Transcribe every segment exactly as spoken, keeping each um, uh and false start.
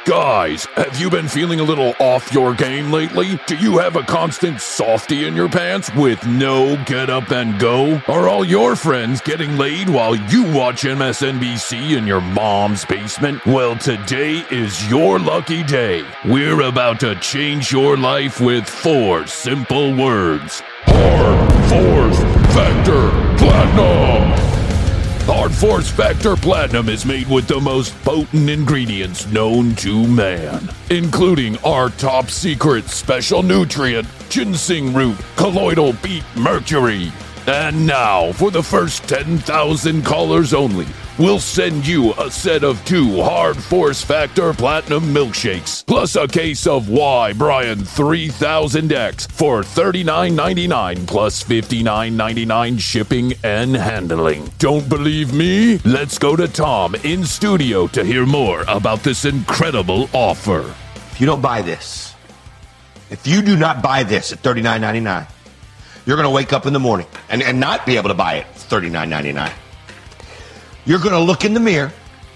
Guys, have you been feeling a little off your game lately? Do you have a constant softie in your pants with no get up and go? Are all your friends getting laid while you watch M S N B C in your mom's basement? Well, today is your lucky day. We're about to change your life with four simple words. Hard Force Factor Platinum! Hard Force Factor Platinum is made with the most potent ingredients known to man, including our top secret special nutrient, ginseng root, colloidal beet mercury. And now, for the first ten thousand callers only, we'll send you a set of two Hard Force Factor Platinum milkshakes, plus a case of Y Brian three thousand X for thirty-nine ninety-nine plus fifty-nine ninety-nine shipping and handling. Don't believe me? Let's go to Tom in studio to hear more about this incredible offer. If you don't buy this, if you do not buy this at thirty-nine ninety-nine, you're going to wake up in the morning and, and not be able to buy it at thirty-nine ninety-nine. You're going to look in the mirror,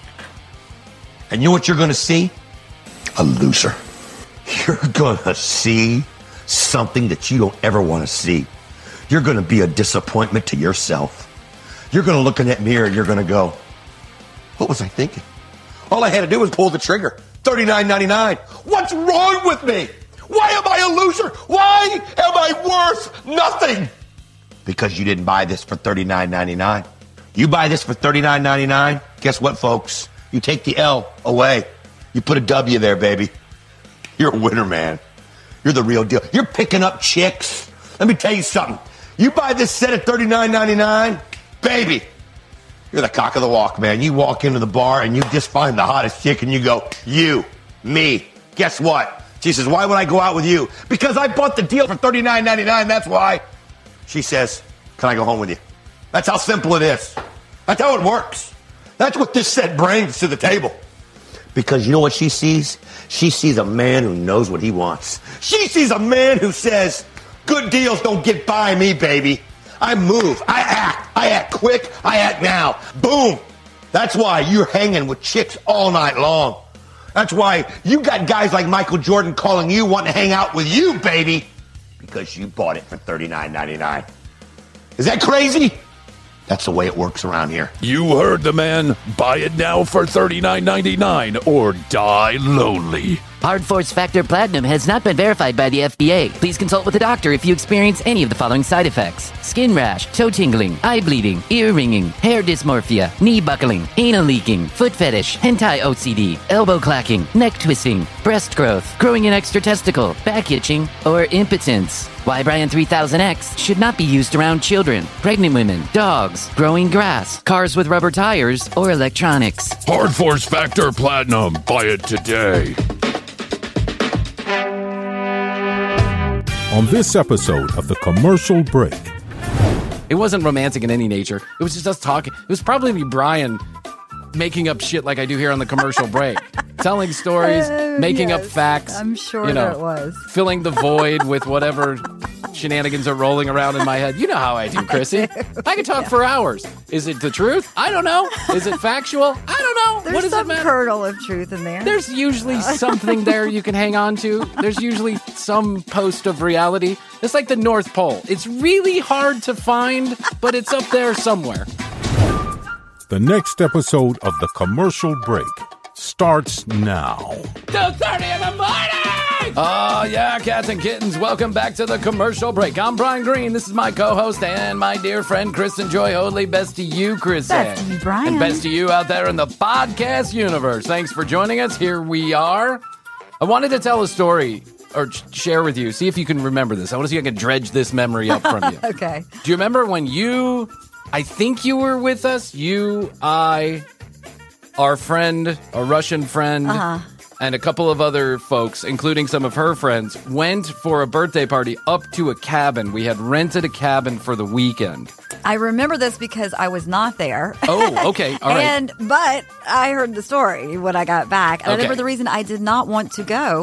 and you know what you're going to see? A loser. You're going to see something that you don't ever want to see. You're going to be a disappointment to yourself. You're going to look in that mirror, and you're going to go, what was I thinking? All I had to do was pull the trigger. thirty-nine ninety-nine. What's wrong with me? Why am I a loser? Why am I worth nothing? Because you didn't buy this for thirty-nine ninety-nine. You buy this for thirty-nine ninety-nine, guess what, folks? You take the L away. You put a W there, baby. You're a winner, man. You're the real deal. You're picking up chicks. Let me tell you something. You buy this set at thirty-nine ninety-nine, baby, you're the cock of the walk, man. You walk into the bar and you just find the hottest chick and you go, you, me. Guess what? She says, why would I go out with you? Because I bought the deal for thirty-nine ninety-nine, that's why. She says, can I go home with you? That's how simple it is. That's how it works. That's what this set brings to the table. Because you know what she sees? She sees a man who knows what he wants. She sees a man who says, good deals don't get by me, baby. I move, I act, I act quick, I act now. Boom. That's why you're hanging with chicks all night long. That's why you got guys like Michael Jordan calling you, wanting to hang out with you, baby. Because you bought it for thirty-nine ninety-nine. Is that crazy? That's the way it works around here. You heard the man. Buy it now for thirty-nine ninety-nine or die lonely. Hard Force Factor Platinum has not been verified by the F D A. Please consult with a doctor if you experience any of the following side effects: skin rash, toe tingling, eye bleeding, ear ringing, hair dysmorphia, knee buckling, anal leaking, foot fetish, hentai O C D, elbow clacking, neck twisting, breast growth, growing an extra testicle, back itching, or impotence. Y Brian three thousand X should not be used around children, pregnant women, dogs, growing grass, cars with rubber tires, or electronics. Hard Force Factor Platinum. Buy it today. On this episode of The Commercial Break. It wasn't romantic in any nature. It was just us talking. It was probably me, Brian, making up shit like I do here on The Commercial Break. Telling stories, Uh, making yes, up facts. I'm sure you know, that it was. Filling the void with whatever shenanigans are rolling around in my head. You know how I do, Chrissy. I, I can talk yeah. for hours. Is it the truth? I don't know. Is it factual? I don't know. There's what does some it matter? kernel of truth in there. There's usually something there you can hang on to. There's usually some post of reality. It's like the North Pole. It's really hard to find, but it's up there somewhere. The next episode of The Commercial Break starts now. two thirty in the morning! Oh, yeah, cats and kittens. Welcome back to The Commercial Break. I'm Brian Green. This is my co-host and my dear friend, Kristen Joy Hoadley. Best to you, Kristen. Best to you, Brian. And best to you out there in the podcast universe. Thanks for joining us. Here we are. I wanted to tell a story or share with you. See if you can remember this. I want to see if I can dredge this memory up from you. Okay. Do you remember when you, I think you were with us, you, I... our friend, a Russian friend, uh-huh. and a couple of other folks, including some of her friends, went for a birthday party up to a cabin. We had rented a cabin for the weekend. I remember this because I was not there. Oh, okay. All right. And but I heard the story when I got back. And Okay. I remember the reason I did not want to go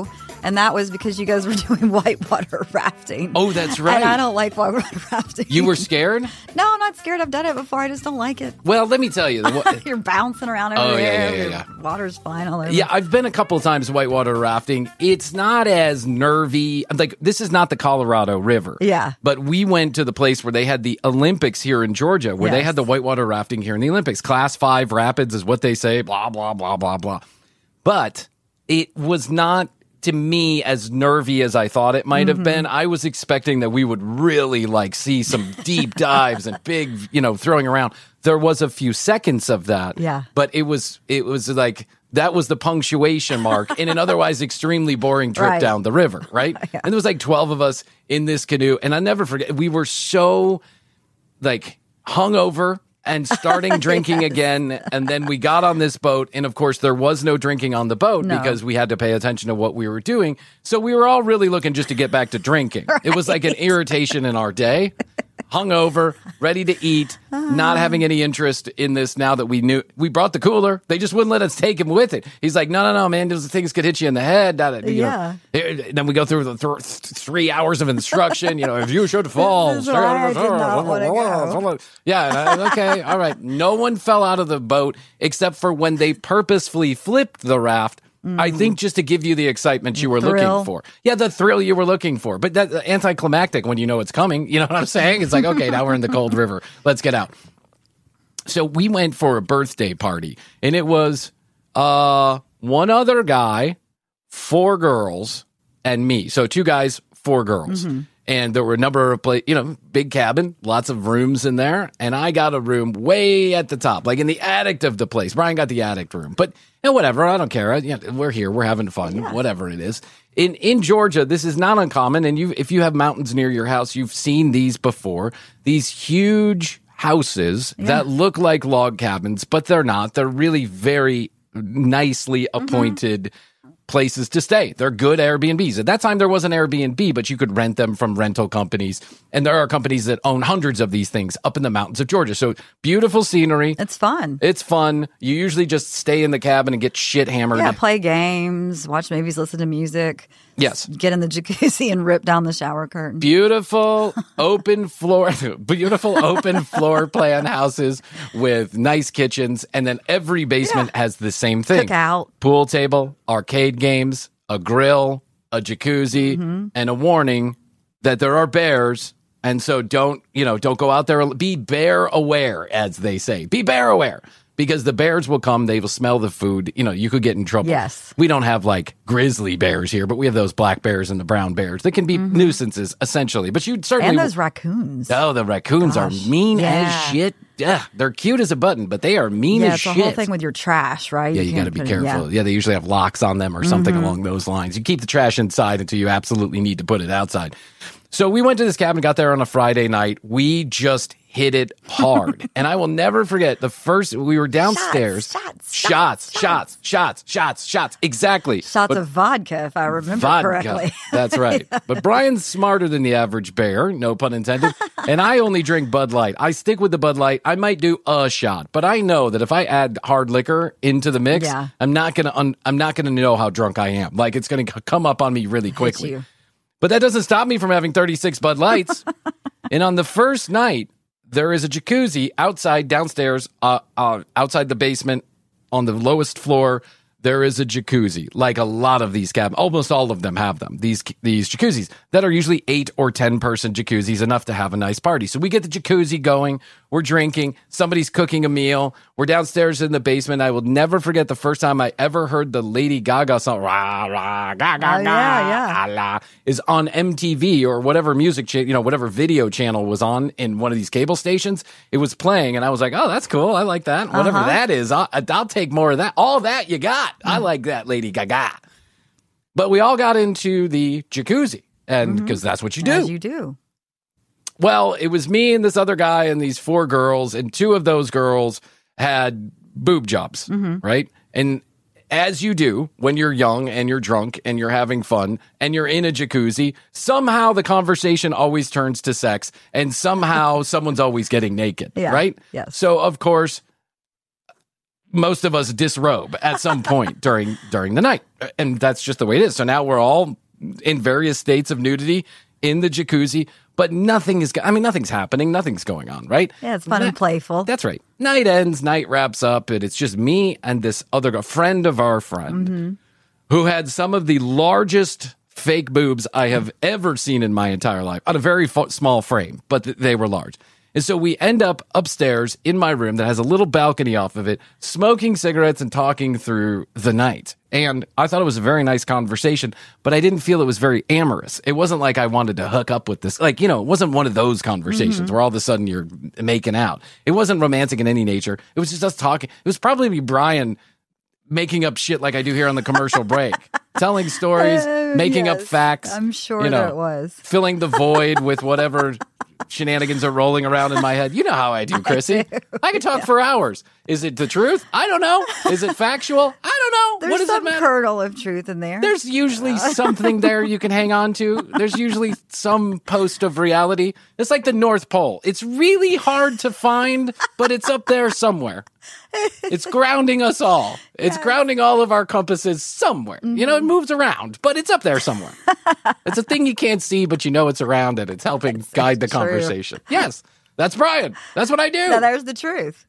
And that was because you guys were doing whitewater rafting. Oh, that's right. And I don't like whitewater rafting. You were scared? No, I'm not scared. I've done it before. I just don't like it. Well, let me tell you. The, You're bouncing around over Oh, yeah, there. yeah, yeah, Your yeah. Water's flying all over. Yeah, I've been a couple of times whitewater rafting. It's not as nervy. Like, this is not the Colorado River. Yeah. But we went to the place where they had the Olympics here in Georgia, where they Yes. had the whitewater rafting here in the Olympics. Class five rapids is what they say, blah, blah, blah, blah, blah. But it was not, to me, as nervy as I thought it might have been. I was expecting that we would really, like, see some deep dives and big, you know, throwing around. There was a few seconds of that. Yeah. But it was, it was like, that was the punctuation mark in an otherwise extremely boring trip Right. down the river, right? Yeah. And there was like twelve of us in this canoe. And I never forget, we were so, like, hungover and starting drinking again. And then we got on this boat. And of course, there was no drinking on the boat No. because we had to pay attention to what we were doing. So we were all really looking just to get back to drinking. It was like an irritation in our day. Hungover, ready to eat, not having any interest in this now that we knew. We brought the cooler. They just wouldn't let us take him with it. He's like, no, no, no, man, those things could hit you in the head. da- da- you know. Yeah. Then we go through the th- three hours of instruction. You know, if you should fall. This is why I did not wanna go. Yeah, and I- okay, all right. No one fell out of the boat except for when they purposefully flipped the raft. I think just to give you the excitement you were Thrill. looking for. Yeah, the thrill you were looking for. But that's anticlimactic when you know it's coming. You know what I'm saying? It's like, okay, now we're in the cold river. Let's get out. So we went for a birthday party, and it was uh, one other guy, four girls, and me. So two guys, four girls. And there were a number of, pla- you know, big cabin, lots of rooms in there. And I got a room way at the top, like in the attic of the place. Brian got the attic room. But, you know, whatever, I don't care. I, you know, we're here, we're having fun, whatever it is. In in Georgia, this is not uncommon. And you, if you have mountains near your house, you've seen these before. These huge houses that look like log cabins, but they're not. They're really very nicely appointed places to stay. They're good Airbnbs. At that time, there wasn't Airbnb, but you could rent them from rental companies. And there are companies that own hundreds of these things up in the mountains of Georgia. So beautiful scenery. It's fun. It's fun. You usually just stay in the cabin and get shit hammered. Yeah, play games, watch movies, listen to music. Yes. Get in the jacuzzi and rip down the shower curtain. Beautiful open floor, beautiful open floor plan houses with nice kitchens. And then every basement Yeah. has the same thing. Cookout. Pool table, arcade games, a grill, a jacuzzi, Mm-hmm. and a warning that there are bears. And so don't, you know, don't go out there. Be bear aware, as they say. Be bear aware. Because the bears will come, they will smell the food. You know, you could get in trouble. Yes. We don't have like grizzly bears here, but we have those black bears and the brown bears. They can be nuisances, essentially. But you'd certainly. Mm-hmm. And those raccoons. Oh, the raccoons Gosh. are mean Yeah. as shit. Yeah, they're cute as a button, but they are mean yeah, as it's shit. the whole thing with your trash, right? Yeah, you got to can't be put it- careful. yeah. Mm-hmm. Yeah. they usually have locks on them or something along those lines. You keep the trash inside until you absolutely need to put it outside. So we went to this cabin, got there on a Friday night. We just hit it hard. And I will never forget the first, we were downstairs. Shots, shots, shots, shots, shots, shots, shots, shots. Exactly. Shots But of vodka, if I remember vodka. correctly. That's right. But Brian's smarter than the average bear, no pun intended. And I only drink Bud Light. I stick with the Bud Light. I might do a shot, but I know that if I add hard liquor into the mix, Yeah. I'm not gonna. Un- I'm not gonna know how drunk I am. Like it's gonna c- come up on me really quickly. you. But that doesn't stop me from having thirty-six Bud Lights. And on the first night, there is a jacuzzi outside, downstairs, uh, uh, outside the basement, on the lowest floor. There is a jacuzzi, like a lot of these cabins. Almost all of them have them. These these jacuzzis that are usually eight or ten person jacuzzis, enough to have a nice party. So we get the jacuzzi going. We're drinking. Somebody's cooking a meal. We're downstairs in the basement. I will never forget the first time I ever heard the Lady Gaga song. Rah, rah, ga, ga, Oh, ga, yeah, yeah. la, la, is on M T V or whatever music, cha- you know, whatever video channel was on in one of these cable stations. It was playing, and I was like, "Oh, that's cool. I like that. Whatever Uh-huh. that is, I'll, I'll take more of that. All that you got. I like that, Lady Gaga." But we all got into the jacuzzi, and because that's what you do. As you do. Well, it was me and this other guy and these four girls, and two of those girls had boob jobs, right? And as you do when you're young and you're drunk and you're having fun and you're in a jacuzzi, somehow the conversation always turns to sex, and somehow someone's always getting naked, Yeah, right? yes. So, of course, most of us disrobe at some point during during the night, and that's just the way it is. So now we're all in various states of nudity in the jacuzzi, but nothing is. I mean, nothing's happening. Nothing's going on, right? Yeah, it's fun and playful. That's right. Night ends. Night wraps up, and it's just me and this other girl, friend of our friend, Mm-hmm. who had some of the largest fake boobs I have ever seen in my entire life on a very fo- small frame, but th- they were large. And so we end up upstairs in my room that has a little balcony off of it, smoking cigarettes and talking through the night. And I thought it was a very nice conversation, but I didn't feel it was very amorous. It wasn't like I wanted to hook up with this. Like, you know, it wasn't one of those conversations Mm-hmm. where all of a sudden you're making out. It wasn't romantic in any nature. It was just us talking. It was probably Brian making up shit like I do here on the commercial break, telling stories, Uh, making up yes, facts. I'm sure you know, that it was. filling the void with whatever shenanigans are rolling around in my head. You know how I do, Chrissy. I, I could talk for hours. Is it the truth? I don't know. Is it factual? I don't know. There's what does some it matter? kernel of truth in there. There's usually something there you can hang on to. There's usually some post of reality. It's like the North Pole. It's really hard to find, but it's up there somewhere. It's grounding us all. It's grounding all of our compasses somewhere. Mm-hmm. You know, it moves around, but it's up there somewhere. It's a thing you can't see, but you know it's around and it's helping it's guide the true. conversation. Yes, that's Brian. That's what I do. Now, there's the truth.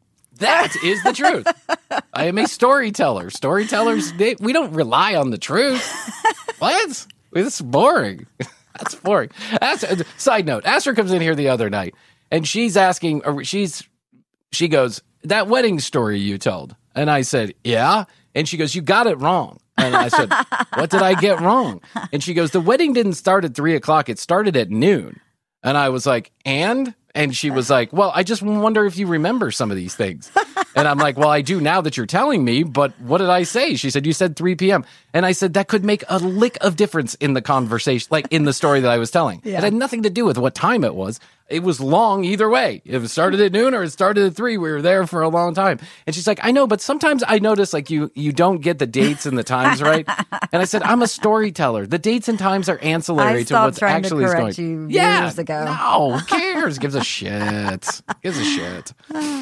That is the truth. I am a storyteller. Storytellers, they, we don't rely on the truth. What? It's boring. That's boring. As, side note, Astor comes in here the other night, and she's asking, or she's, she goes, that wedding story you told. And I said, yeah. And she goes, you got it wrong. And I said, what did I get wrong? And she goes, the wedding didn't start at three o'clock. It started at noon. And I was like, and? And she was like, well, I just wonder if you remember some of these things. And I'm like, well, I do now that you're telling me, but what did I say? She said, you said three p.m. And I said, that could make a lick of difference in the conversation, like in the story that I was telling. Yeah. It had nothing to do with what time it was. It was long either way. If it started at noon or it started at three, we were there for a long time. And she's like, I know, but sometimes I notice like you you don't get the dates and the times right. And I said, I'm a storyteller. The dates and times are ancillary I to what's trying actually to correct going. You yeah, years ago. No, who cares? Gives a shit. Gives a shit.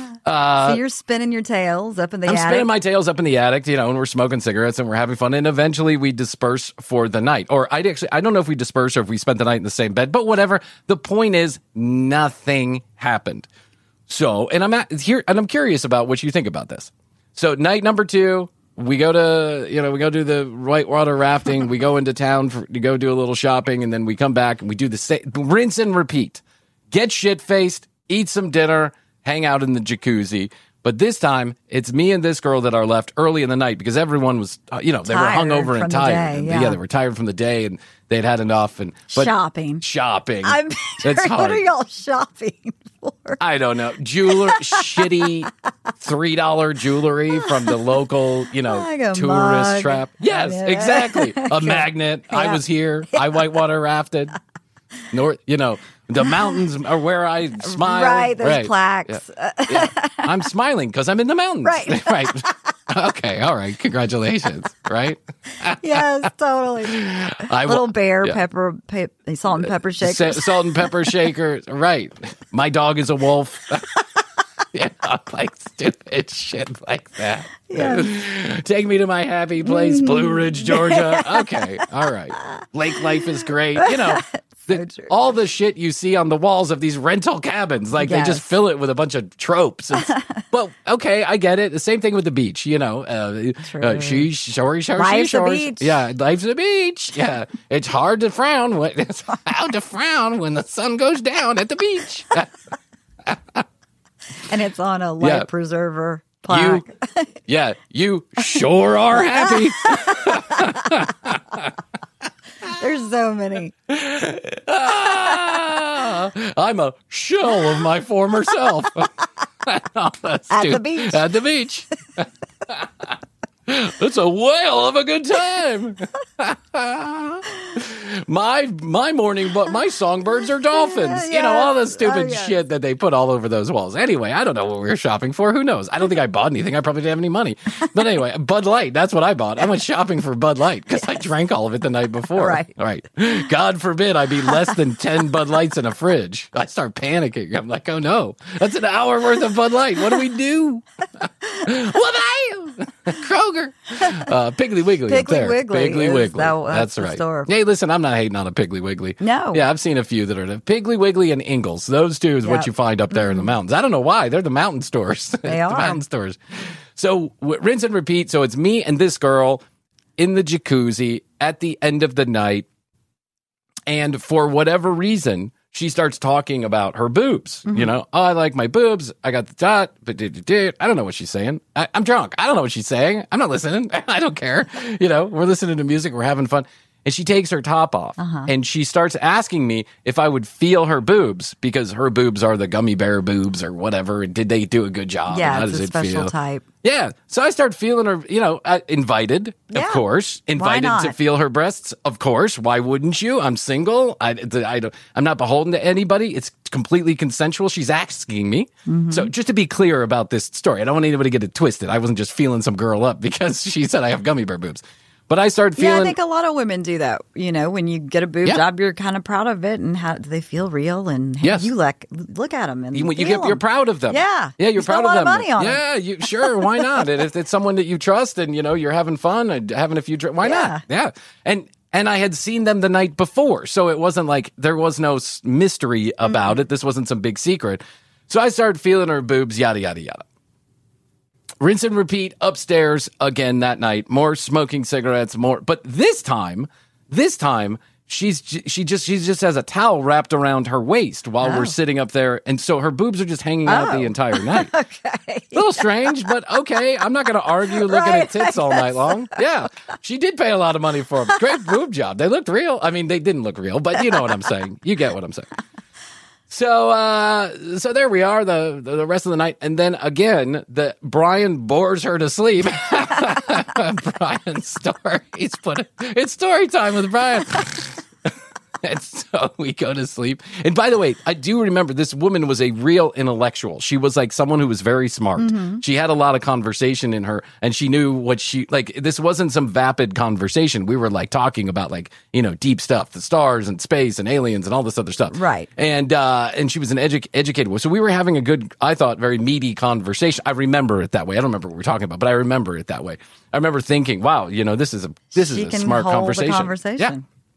Uh, so you're spinning your tails up in the I'm attic? I'm spinning my tails up in the attic, you know, and we're smoking cigarettes and we're having fun. And eventually we disperse for the night. Or I'd actually, I don't know if we disperse or if we spent the night in the same bed, but whatever. The point is, nothing happened. So, and I'm at, here, and I'm curious about what you think about this. So, night number two, we go to, you know, we go do the whitewater rafting. We go into town for, to go do a little shopping, and then we come back and we do the same, rinse and repeat. Get shit faced, eat some dinner, hang out in the jacuzzi. But this time, it's me and this girl that are left early in the night because everyone was, uh, you know, they tired were hungover and from tired. the day, And, yeah. yeah, they were tired from the day and they'd had enough. And but shopping, shopping. I'm It's what hard. are y'all shopping for? I don't know. Jeweler, shitty three dollar jewelry from the local, you know, Like a tourist mug. trap. Yes, Yeah. exactly. A magnet. I Yeah. was here. I whitewater rafted. North, you know, the mountains are where I smile. Right, there's plaques. Yeah. Yeah. I'm smiling because I'm in the mountains. Right. Right. Okay. All right. Congratulations. Right. Yes, totally. I Little wa- bear yeah. pepper, pe- salt and pepper Sa- shakers. salt and pepper shaker. Right. My dog is a wolf. Yeah, like stupid shit like that. Yes. Take me to my happy place, Blue Ridge, Georgia. Okay, all right. Lake life is great. You know, the, true. all the shit you see on the walls of these rental cabins, like they Yes. just fill it with a bunch of tropes. It's, well, okay, I get it. The same thing with the beach. You know, uh, uh, she, shorty, shorty, Life's a shorty. beach. Yeah, life's a beach. Yeah, it's hard to frown. When, it's hard to frown when the sun goes down at the beach. And it's on a life Yeah. preserver plaque. You, yeah, you sure are happy. There's so many. Ah, I'm a shell of my former self. Oh, that's At the stupid. beach. At the beach. It's a whale of a good time. my my morning, but my songbirds are dolphins. You know, all the stupid Oh, yes. shit that they put all over those walls. Anyway, I don't know what we were shopping for. Who knows? I don't think I bought anything. I probably didn't have any money. But anyway, Bud Light. That's what I bought. I went shopping for Bud Light because I drank all of it the night before. Right. All right. God forbid I be less than ten Bud Lights in a fridge. I start panicking. I'm like, oh no, that's an hour worth of Bud Light. What do we do? What are you? Kroger. Uh, Piggly Wiggly up Piggly there. Wiggly Piggly is- Wiggly. that- that's that's the right. store. Hey, listen, I'm not hating on a Piggly Wiggly. No. Yeah, I've seen a few that are the Piggly Wiggly and Ingles. Those two is what Yep. you find up there in the mountains. I don't know why. They're the mountain stores. They the are. mountain stores. So w- rinse and repeat. So it's me and this girl in the jacuzzi at the end of the night. And for whatever reason, she starts talking about her boobs. Mm-hmm. You know, oh, I like my boobs. I got the dot, but did you did? I don't know what she's saying. I, I'm drunk. I don't know what she's saying. I'm not listening. I don't care. You know, we're listening to music. We're having fun. And she takes her top off Uh-huh. and she starts asking me if I would feel her boobs because her boobs are the gummy bear boobs or whatever. And did they do a good job? Yeah, How it's does a it special feel? type. Yeah. So I start feeling her, you know, uh, invited, of Yeah. course, invited to not? feel her breasts. Of course. Why wouldn't you? I'm single. I, I, don't- I'm not beholden to anybody. It's completely consensual. She's asking me. Mm-hmm. So just to be clear about this story, I don't want anybody to get it twisted. I wasn't just feeling some girl up because she said I have gummy bear boobs. But I started feeling. Yeah, I think a lot of women do that. You know, when you get a boob Yeah. job, you're kind of proud of it, and how do they feel real? And hey, Yes. you like look at them and You, you feel get, you're 'em. proud of them. Yeah, yeah, you're You spend proud a lot of them. of money on 'em. yeah, you sure. Why not? And if it's someone that you trust, and you know you're having fun and having a few drinks, why not? Yeah, and and I had seen them the night before, so it wasn't like there was no s- mystery about it. This wasn't some big secret. So I started feeling her boobs, yada yada yada. Rinse and repeat upstairs again that night. More smoking cigarettes, more. But this time, this time, she's j- she just she just has a towel wrapped around her waist while Oh. we're sitting up there, and so her boobs are just hanging out Oh. the entire night. Okay. A little strange, but okay. I'm not going to argue looking Right, at tits I all night long. Yeah, she did pay a lot of money for them. Great boob job. They looked real. I mean, they didn't look real, but you know what I'm saying. You get what I'm saying. So, uh, so there we are, the, the the rest of the night, and then again, the Brian bores her to sleep. Brian's story. He's put it, it's story time with Brian. And so we go to sleep. And by the way, I do remember this woman was a real intellectual. She was like someone who was very smart. Mm-hmm. She had a lot of conversation in her, and she knew what she like. This wasn't some vapid conversation. We were like talking about like, you know, deep stuff, the stars and space and aliens and all this other stuff. Right. And uh, and she was an edu- educated. So we were having a good, I thought, very meaty conversation. I remember it that way. I don't remember what we were talking about, but I remember it that way. I remember thinking, wow, you know, this is a this She is a can smart hold conversation. The conversation. Yeah.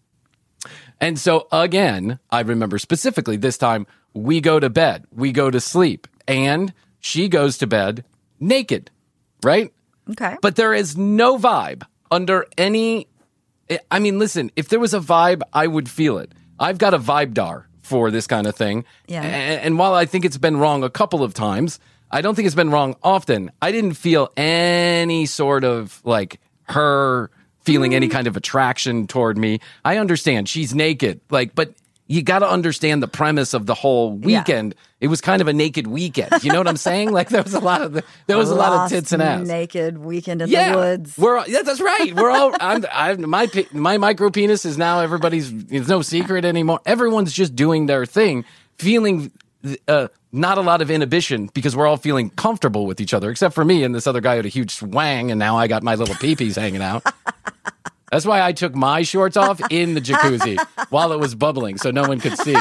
And so again, I remember specifically this time we go to bed, we go to sleep, and she goes to bed naked, right? Okay. But there is no vibe under any. I mean, listen, if there was a vibe, I would feel it. I've got a vibe dar for this kind of thing. Yeah. And, and while I think it's been wrong a couple of times, I don't think it's been wrong often. I didn't feel any sort of like her feeling any kind of attraction toward me. I understand she's naked, like, but you got to understand the premise of the whole Yeah. weekend. It was kind of a naked weekend. You know what I'm saying? Like there was a lot of the, there was a lot of Lost tits and ass. Naked weekend in Yeah, the woods. we're all, yeah, that's right. We're all. I'm, I'm my pe- my micro penis is now everybody's. It's no secret anymore. Everyone's just doing their thing, feeling uh, not a lot of inhibition because we're all feeling comfortable with each other, except for me and this other guy had a huge swang, and now I got my little peepees hanging out. That's why I took my shorts off in the jacuzzi while it was bubbling, so no one could see.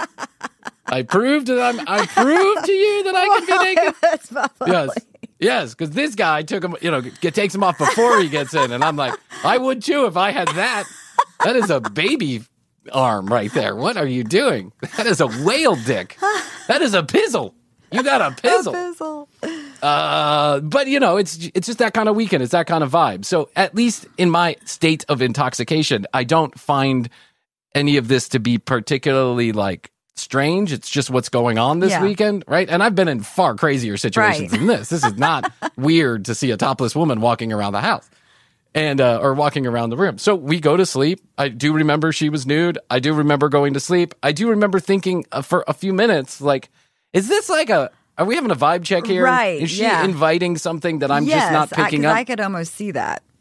I proved that I'm. I proved to you that I can be naked. That's probably. Yes. Yes, because this guy took him, you know, get, takes him off before he gets in. And I'm like, I would too if I had that. That is a baby arm right there. What are you doing? That is a whale dick. That is a pizzle. You got a pizzle. Fizzle. Uh, but, you know, it's it's just that kind of weekend. It's that kind of vibe. So at least in my state of intoxication, I don't find any of this to be particularly like strange. It's just what's going on this Yeah. weekend, right? And I've been in far crazier situations Right. than this. This is not weird to see a topless woman walking around the house and uh, or walking around the room. So we go to sleep. I do remember she was nude. I do remember going to sleep. I do remember thinking uh, for a few minutes, like, is this like a, are we having a vibe check here? Right, Is she yeah. inviting something that I'm yes, just not I, picking 'cause up? I could almost see that.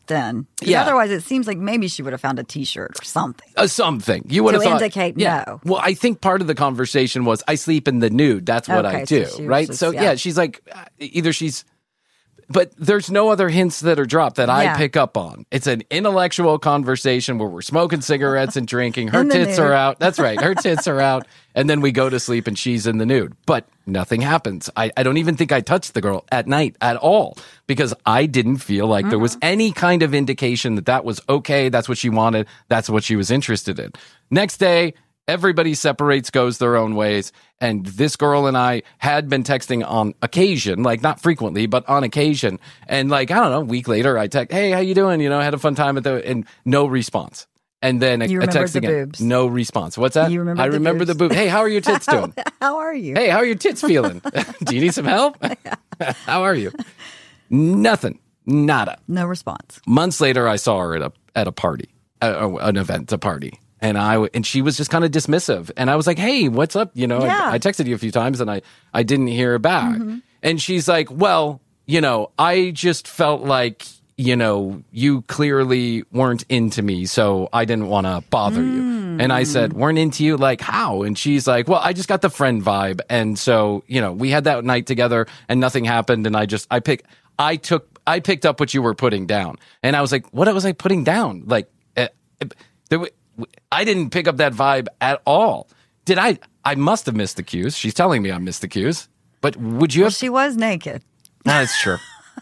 then. 'Cause Yeah. Otherwise, it seems like maybe she would have found a T-shirt or something. Uh, something. You would To have thought. indicate yeah. no. Well, I think part of the conversation was I sleep in the nude. That's what Okay, I so do. she was right. just- so, yeah. yeah. she's like, uh, either she's. But there's no other hints that are dropped that I Yeah. pick up on. It's an intellectual conversation where we're smoking cigarettes and drinking. Her In the tits nude. are out. That's right. Her tits are out. And then we go to sleep and she's in the nude. But nothing happens. I, I don't even think I touched the girl at night at all because I didn't feel like there was any kind of indication that that was okay. That's what she wanted. That's what she was interested in. Next day, everybody separates, goes their own ways. And this girl and I had been texting on occasion, like not frequently, but on occasion. And like, I don't know, a week later, I text, hey, how you doing? You know, I had a fun time at the, and no response. And then a, You a remembered text the again, boobs. no response. What's that? You remembered I the remember boobs. the boob. Hey, how are your tits doing? How are you? Hey, how are your tits feeling? Do you need some help? How are you? Nothing. Nada. No response. Months later, I saw her at a at a party, uh, an event, a party, and I w- and she was just kind of dismissive. And I was like, "Hey, what's up?" You know, Yeah. I, I texted you a few times, and I I didn't hear back. And she's like, "Well, you know, I just felt like." You know, you clearly weren't into me, so I didn't want to bother you. And I said, weren't into you? Like, how? And she's like, well, I just got the friend vibe. And so, you know, we had that night together and nothing happened. And I just, I pick, I took, I picked up what you were putting down. And I was like, what was I putting down? Like, uh, there, w- I didn't pick up that vibe at all. Did I? I must have missed the cues. She's telling me I missed the cues. But would you Well, have? she was naked. That's true.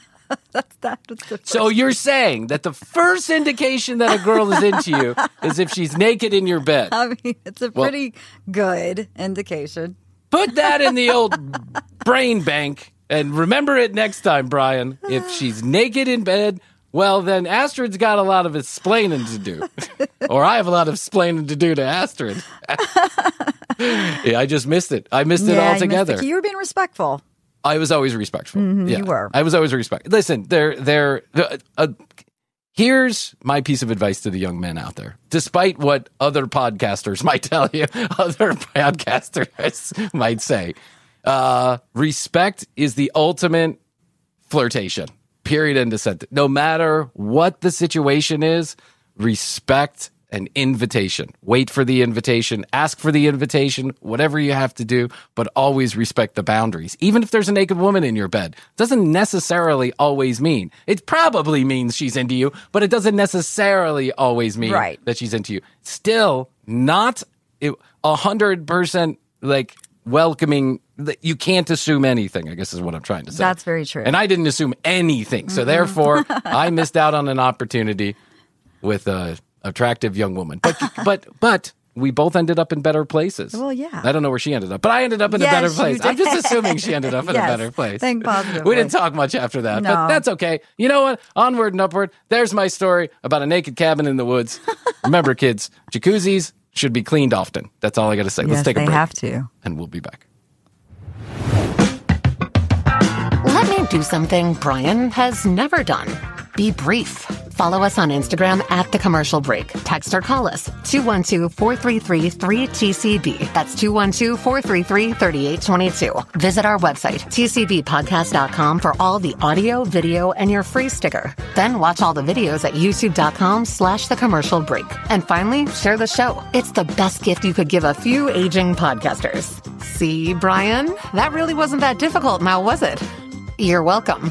That was the So you're saying that the first indication that a girl is into you is if she's naked in your bed. I mean, it's a Well- pretty good indication. Put that in the old brain bank and remember it next time, Brian. If she's naked in bed, well, then Astrid's got a lot of explaining to do. Or I have a lot of explaining to do to Astrid. Yeah, I just missed it. I missed it Yeah, you missed altogether. the key. You were being respectful. I was always respectful. Yeah. you were. I was always respectful. Listen, there, there. Uh, uh, here's my piece of advice to the young men out there. Despite what other podcasters might tell you, other podcasters might say, uh, respect is the ultimate flirtation. Period. End of sentence. No matter what the situation is, respect an invitation. Wait for the invitation. Ask for the invitation. Whatever you have to do, but always respect the boundaries. Even if there's a naked woman in your bed, doesn't necessarily always mean. It probably means she's into you, but it doesn't necessarily always mean Right. that she's into you. Still, not a hundred percent like welcoming. You can't assume anything, I guess is what I'm trying to say. That's very true. And I didn't assume anything. So therefore, I missed out on an opportunity with a attractive young woman. But but but we both ended up in better places. Well, yeah. I don't know where she ended up, but I ended up in a Yes, better you place. I'm did. just assuming she ended up in Yes, a better place. think positively. We didn't talk much after that, but No. that's okay. You know what? Onward and upward. There's my story about a naked cabin in the woods. Remember, kids, jacuzzis should be cleaned often. That's all I got to say. Let's Yes, take a they break. have to. And we'll be back. Let me do something Brian has never done. Be brief. Follow us on Instagram at The Commercial Break. Text or call us two one two, four three three, three T C B. That's two one two, four three three, three eight two two. Visit our website, T C B podcast dot com, for all the audio, video, and your free sticker. Then watch all the videos at youtube.com slash The Commercial Break. And finally, share the show. It's the best gift you could give a few aging podcasters. See, Brian? That really wasn't that difficult now, was it? You're welcome.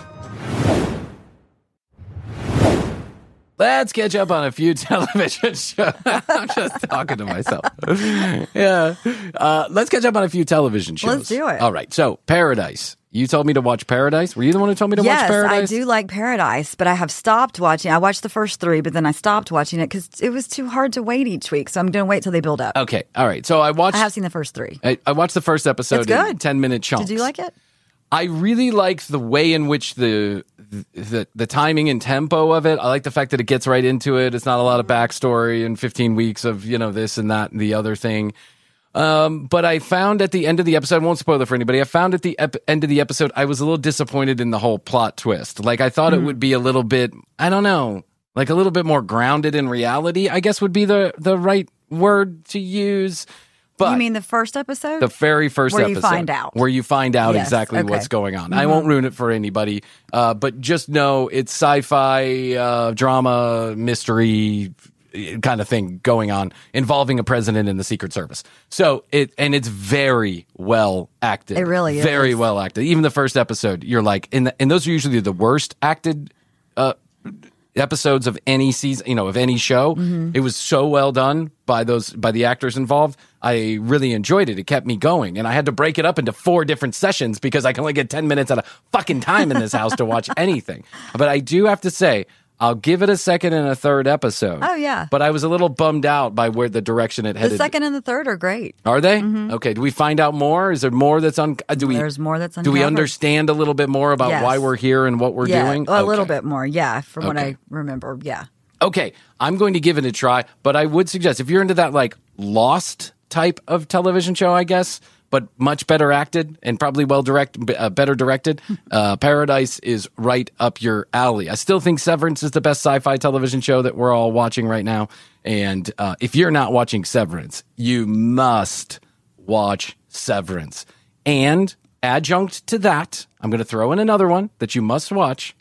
Let's catch up on a few television shows. I'm just talking to myself. Yeah. Uh, let's catch up on a few television shows. Let's do it. All right. So, Paradise. You told me to watch Paradise. Were you the one who told me to yes, watch Paradise? I do like Paradise, but I have stopped watching. I watched the first three, but then I stopped watching it because it was too hard to wait each week. So I'm going to wait till they build up. Okay. All right. So, I watched I have seen the first three. I, I watched the first episode It's in good. ten-minute chunks. Did you like it? I really like the way in which the, the the timing and tempo of it. I like the fact that it gets right into it. It's not a lot of backstory and fifteen weeks of, you know, this and that and the other thing. Um, but I found at the end of the episode, I won't spoil it for anybody. I found at the ep- end of the episode, I was a little disappointed in the whole plot twist. Like I thought Mm. it would be a little bit, I don't know, like a little bit more grounded in reality, I guess would be the, the right word to use. But you mean the first episode? The very first where episode. you find out. Where you find out Yes, exactly okay. what's going on. Mm-hmm. I won't ruin it for anybody, uh, but just know it's sci-fi, uh, drama, mystery kind of thing going on involving a president in the Secret Service. So it, and it's very well acted. It really is. Very well acted. Even the first episode, you're like, and, the, and those are usually the worst acted, uh, episodes of any season, you know, of any show. Mm-hmm. It was so well done by those, by the actors involved. I really enjoyed it. It kept me going. And I had to break it up into four different sessions because I can only get ten minutes at a fucking time in this house to watch anything. But I do have to say, I'll give it a second and a third episode. Oh, yeah. But I was a little bummed out by where the direction it The headed. second and the third are great. Are they? Okay. Do we find out more? Is there more that's un? Do we? There's more that's Do we uncovered. understand a little bit more about Yes. why we're here and what we're yeah, doing? a little Okay. bit more. Yeah, from what Okay. I remember. Yeah. Okay, I'm going to give it a try, but I would suggest if you're into that like Lost type of television show, I guess, but much better acted and probably well directed, uh, better directed, uh, Paradise is right up your alley. I still think Severance is the best sci-fi television show that we're all watching right now. And uh, if you're not watching Severance, you must watch Severance. And adjunct to that, I'm going to throw in another one that you must watch.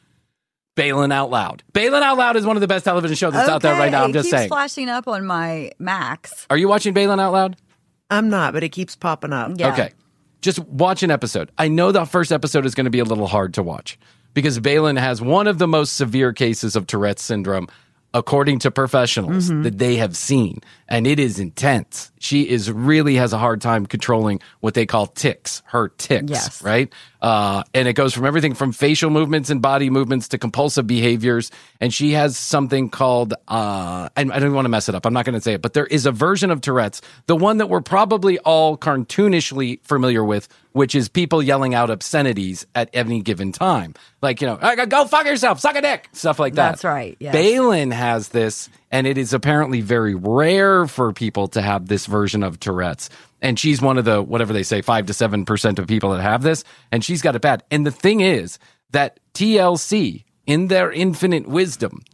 Balin Out Loud. Balin Out Loud is one of the best television shows that's out there right now. I'm it just keeps saying. flashing up on my Max. Are you watching Balin Out Loud? I'm not, but it keeps popping up. Yeah. Okay. Just watch an episode. I know the first episode is going to be a little hard to watch because Balin has one of the most severe cases of Tourette's syndrome, according to professionals Mm-hmm. that they have seen. And it is intense. She is really has a hard time controlling what they call tics, her tics, Yes. right? Uh, and it goes from everything from facial movements and body movements to compulsive behaviors. And she has something called, uh, and I don't want to mess it up. I'm not going to say it, but there is a version of Tourette's, the one that we're probably all cartoonishly familiar with, which is people yelling out obscenities at any given time. Like, you know, go fuck yourself, suck a dick, stuff like that. That's right, yes. Balin has this, and it is apparently very rare for people to have this version of Tourette's. And she's one of the, whatever they say, five to seven percent of people that have this, and she's got it bad. And the thing is that T L C, in their infinite wisdom,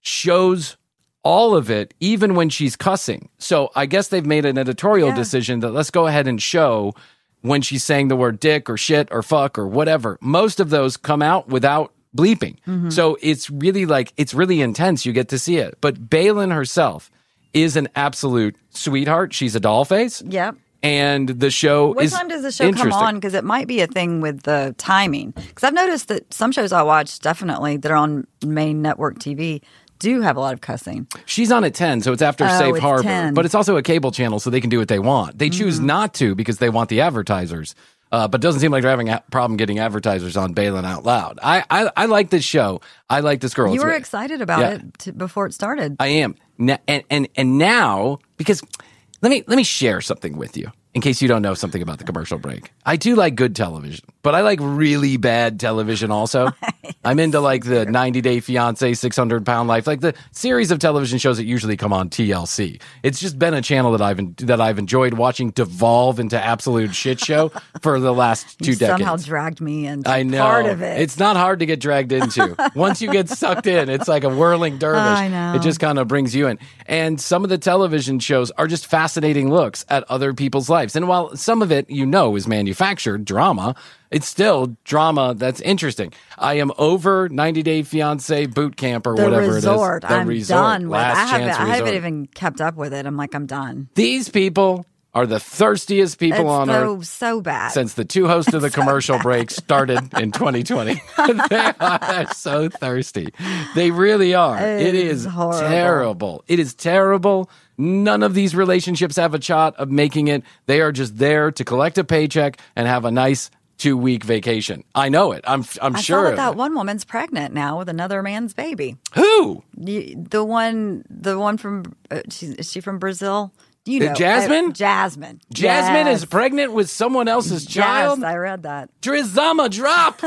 shows all of it, even when she's cussing. So I guess they've made an editorial Yeah. decision that let's go ahead and show when she's saying the word dick or shit or fuck or whatever. Most of those come out without bleeping. Mm-hmm. So it's really like, it's really intense. You get to see it. But Balin herself is an absolute sweetheart. She's a doll face. Yep. And the show What is time does the show come interesting. on? Because it might be a thing with the timing. Because I've noticed that some shows I watch, definitely, that are on main network T V, do have a lot of cussing. She's on at ten, so it's after Oh, Safe it's Harbor. ten. But it's also a cable channel, so they can do what they want. They choose Mm-hmm. not to because they want the advertisers. Uh, but it doesn't seem like they're having a problem getting advertisers on Balin Out Loud. I, I, I like this show. I like this girl. You It's were re- excited about Yeah. it t- before it started. I am. N- And, and, and now, because let me, let me share something with you in case you don't know something about the commercial break. I do like good television, but I like really bad television also. I'm into like the ninety Day Fiance, six hundred pound Life, like the series of television shows that usually come on T L C. It's just been a channel that I've, that I've enjoyed watching devolve into absolute shit show for the last two you decades. somehow dragged me into I know. part of it. It's not hard to get dragged into. Once you get sucked in, it's like a whirling dervish. I know. It just kind of brings you in. And some of the television shows are just fascinating looks at other people's lives. And while some of it, you know, is manufactured drama, it's still drama that's interesting. I am over ninety Day Fiance boot camp or the whatever resort. it is. The I'm resort. done with. Last I haven't. Chance I haven't Resort. even kept up with it. I'm like, I'm done. These people are the thirstiest people It's on so earth. so bad. Since the two hosts of the commercial break started in twenty twenty. They are so thirsty. They really are. It it is is horrible. terrible. It is terrible. None of these relationships have a shot of making it. They are just there to collect a paycheck and have a nice two-week vacation. I know it. I'm I'm I sure saw that of that it. one woman's pregnant now with another man's baby. Who? You, the one, the one from, uh, she, is she from Brazil? You Uh, know, Jasmine? Uh, Jasmine. Jasmine Yes. is pregnant with someone else's child? Yes, I read that. Drama drop.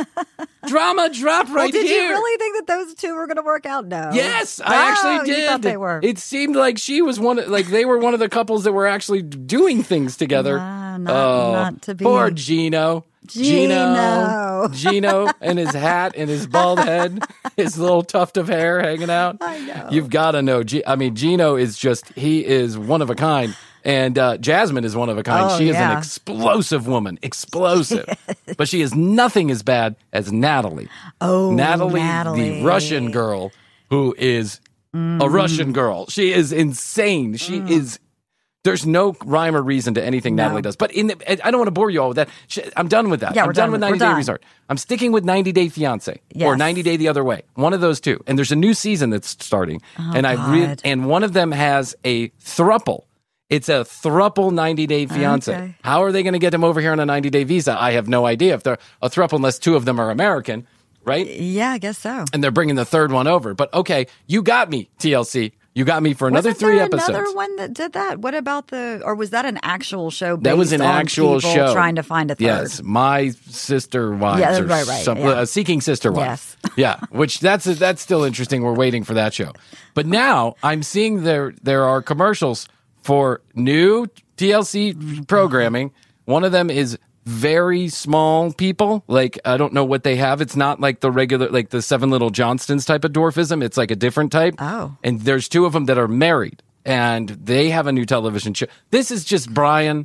Drama drop right well, did here. you really think that those two were going to work out? No. Yes, No, I actually did. You thought they were. It seemed like she was one, of, like they were one of the couples that were actually doing things together. Nah, not- oh, not to be. Poor Gino. Gino. Gino and his hat and his bald head, his little tuft of hair hanging out. I know. You've got to know. G- I mean, Gino is just, he is one of a kind. And uh, Jasmine is one of a kind. Oh, she is yeah. an explosive woman. Explosive. But she is nothing as bad as Natalie. Oh, Natalie, Natalie. the Russian girl who is Mm. a Russian girl. She is insane. She Mm. is... There's no rhyme or reason to anything No. Natalie does. But in the, I don't want to bore you all with that. She, I'm done with that. Yeah, I'm we're done done with with- ninety we're Day done. Resort. I'm sticking with ninety Day Fiance Yes. or ninety Day the other way. One of those two. And there's a new season that's starting. Oh, and I re- God. and one of them has a thruple. It's a thruple ninety Day Fiance. Okay. How are they going to get him over here on a ninety Day visa? I have no idea. If they're a thruple, unless two of them are American, right? Yeah, I guess so. And they're bringing the third one over. But okay, you got me, T L C. You got me for another Wasn't three there episodes. Another one that did that. What about the? Or was that an actual show? That was an based on actual people show. trying to find a third. Yes, My Sister Wives Yeah, or right, right, some, yeah. uh, Seeking Sister Wives. Yes. Yeah, which that's that's still interesting. We're waiting for that show. But now I'm seeing there there are commercials for new T L C programming. One of them is very small people. Like, I don't know what they have. It's not like the regular, like the Seven Little Johnstons type of dwarfism. It's like a different type. Oh. And there's two of them that are married, and they have a new television show. This is just Brian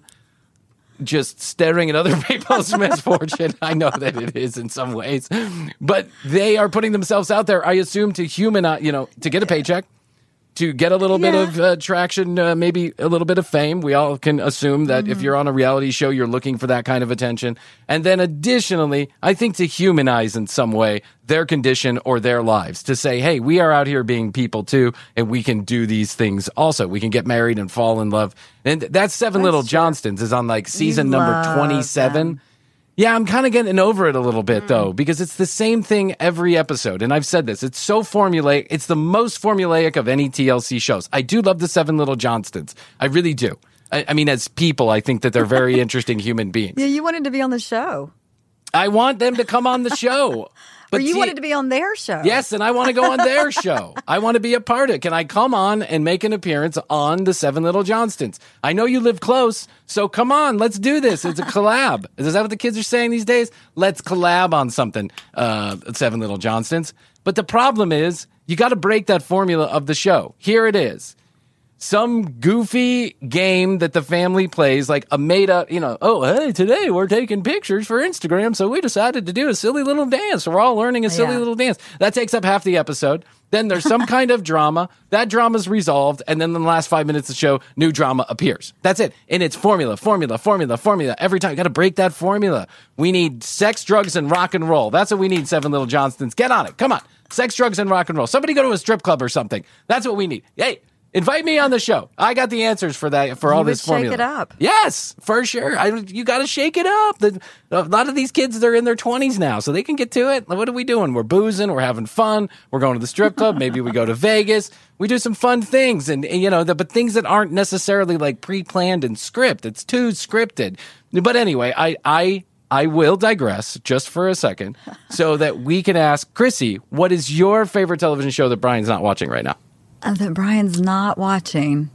just staring at other people's misfortune. I know that it is in some ways, but they are putting themselves out there, I assume, to humanize, you know, to get a paycheck, to get a little bit Yeah. of uh, traction, uh, maybe a little bit of fame. We all can assume that if you're on a reality show, you're looking for that kind of attention. And then additionally, I think to humanize in some way their condition or their lives, to say, hey, we are out here being people too, and we can do these things also. We can get married and fall in love. And that's Seven Little Johnstons is on like season number love twenty-seven. them. Yeah, I'm kind of getting over it a little bit, though, because it's the same thing every episode. And I've said this. It's so formulaic. It's the most formulaic of any T L C shows. I do love the Seven Little Johnstons. I really do. I, I mean, as people, I think that they're very interesting human beings. Yeah, you wanted to be on the show, I want them to come on the show. or you see- wanted to be on their show. Yes, and I want to go on their show. I want to be a part of it. Can I come on and make an appearance on the Seven Little Johnstons? I know you live close, so come on, let's do this. It's a collab. Is that what the kids are saying these days? Let's collab on something, uh, Seven Little Johnstons. But the problem is, you got to break that formula of the show. Here it is. Some goofy game that the family plays, like a made up, you know, oh, hey, today we're taking pictures for Instagram, so we decided to do a silly little dance. We're all learning a silly Yeah. little dance. That takes up half the episode. Then there's some kind of drama. That drama's resolved. And then in the last five minutes of the show, new drama appears. That's it. And it's formula, formula, formula, formula. Every time you got to break that formula. We need sex, drugs, and rock and roll. That's what we need, Seven Little Johnstons. Get on it. Come on. Sex, drugs, and rock and roll. Somebody go to a strip club or something. That's what we need. Hey, invite me on the show. I got the answers for that, for all would this shake formula. it up. Yes, for sure. I, you got to shake it up. The, a lot of these kids, they're in their twenties now, so they can get to it. What are we doing? We're boozing. We're having fun. We're going to the strip club. Maybe we go to Vegas. We do some fun things, and, and you know, the, but things that aren't necessarily like pre-planned and script. It's too scripted. But anyway, I, I, I will digress just for a second, so that we can ask Chrissy, what is your favorite television show that Brian's not watching right now? Uh, that Brian's not watching.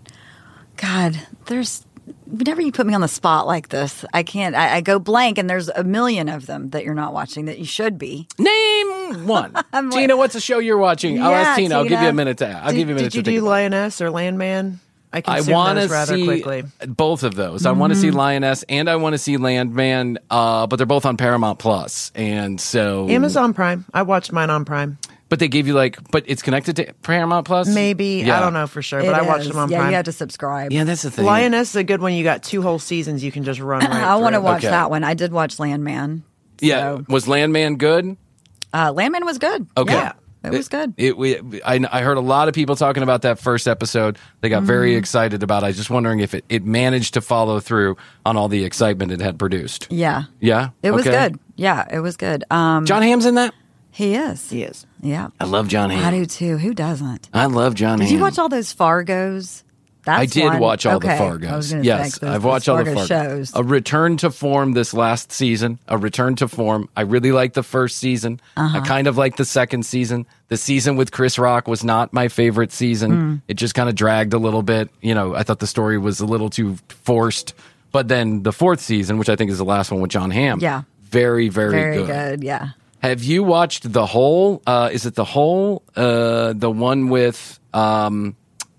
God, there's whenever you put me on the spot like this, I can't. I, I go blank, and there's a million of them that you're not watching that you should be. Name one. I'm Tina, like- what's the show you're watching? I'll Yeah, ask Tina. I'll give you a Tina. minute to. I'll did, give you a minute did you to think do about it. Lioness or Landman? I I consume want to those rather see quickly. both of those. I want to see Lioness and I want to see Landman, uh, but they're both on Paramount Plus, and so Amazon Prime. I watched mine on Prime. But they give you like, but it's connected to Paramount Plus. Maybe. Yeah. I don't know for sure, but It I watched is. them on yeah, Prime. you have to subscribe. Yeah, that's the thing. Lioness is a good one. You got two whole seasons you can just run right I want to through. watch Okay. that one. I did watch Landman. Yeah, So, was Landman good? uh, Landman was good. Okay. Yeah, it was good. It, we, I, I heard a lot of people talking about that first episode. They got very excited about it. I was just wondering if it, it managed to follow through on all the excitement it had produced. Yeah, Yeah? it was Okay. good. Yeah, it was good. Um, John Hamm's in that? he is. He is. Yeah, I love John Hamm. I do too. Who doesn't? I love John Did Hamm. you watch all those Fargos? That's I did one. watch all Okay. the I was Fargos. gonna Yes, say, those- I've watched all the Fargo Fargos. shows. A return to form this last season. A return to form. I really liked the first season. Uh-huh. I kind of liked the second season. The season with Chris Rock was not my favorite season. Mm. It just kind of dragged a little bit. You know, I thought the story was a little too forced. But then the fourth season, which I think is the last one with John Hamm. Yeah. Very, very, Very good. good. Yeah. Have you watched The Whole? Uh, is it The Whole? Uh, the one with um,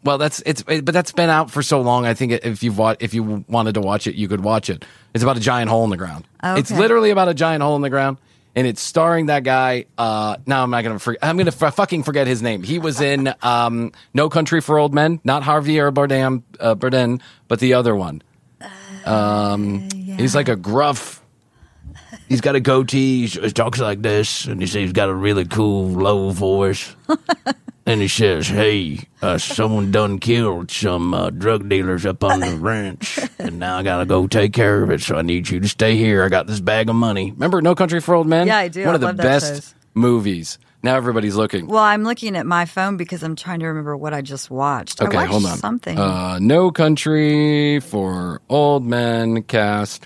Well, that's it's, it, but that's been out for so long. I think if you wa- if you wanted to watch it, you could watch it. It's about a giant hole in the ground. Okay. It's literally about a giant hole in the ground, and it's starring that guy. Uh, now I'm not gonna. For- I'm gonna f- fucking forget his name. He was in um, No Country for Old Men, not Javier Bardem, uh, Bardem, but the other one. Um, yeah. He's like a gruff. He's got a goatee. He talks like this, and he says he's got a really cool low voice. And he says, hey, uh, someone done killed some uh, drug dealers up on the ranch, and now I got to go take care of it, so I need you to stay here. I got this bag of money. Remember No Country for Old Men? Yeah, I do. One I of the love that best shows. movies. Now everybody's looking. Well, I'm looking at my phone because I'm trying to remember what I just watched. Okay, I watched hold on. something. Uh, No Country for Old Men cast.